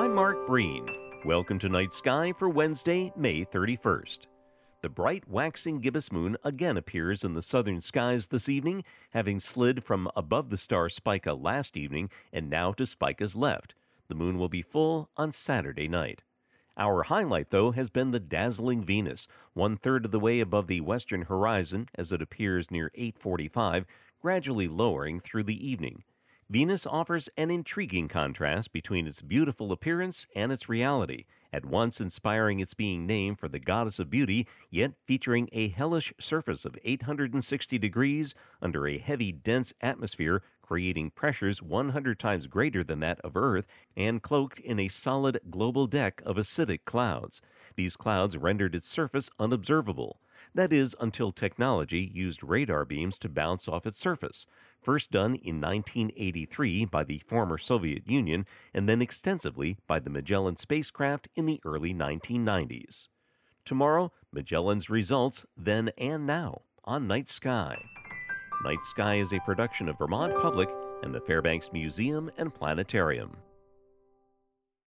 I'm Mark Breen. Welcome to Night Sky for Wednesday, May 31st. The bright waxing gibbous moon again appears in the southern skies this evening, having slid from above the star Spica last evening and now to Spica's left. The moon will be full on Saturday night. Our highlight, though, has been the dazzling Venus, 1/3 of the way above the western horizon as it appears near 8:45, gradually lowering through the evening. Venus offers an intriguing contrast between its beautiful appearance and its reality, at once inspiring its being named for the goddess of beauty, yet featuring a hellish surface of 860 degrees under a heavy, dense atmosphere, creating pressures 100 times greater than that of Earth, and cloaked in a solid global deck of acidic clouds. These clouds rendered its surface unobservable. That is, until technology used radar beams to bounce off its surface, first done in 1983 by the former Soviet Union and then extensively by the Magellan spacecraft in the early 1990s. Tomorrow, Magellan's results then and now on Night Sky. Night Sky is a production of Vermont Public and the Fairbanks Museum and Planetarium.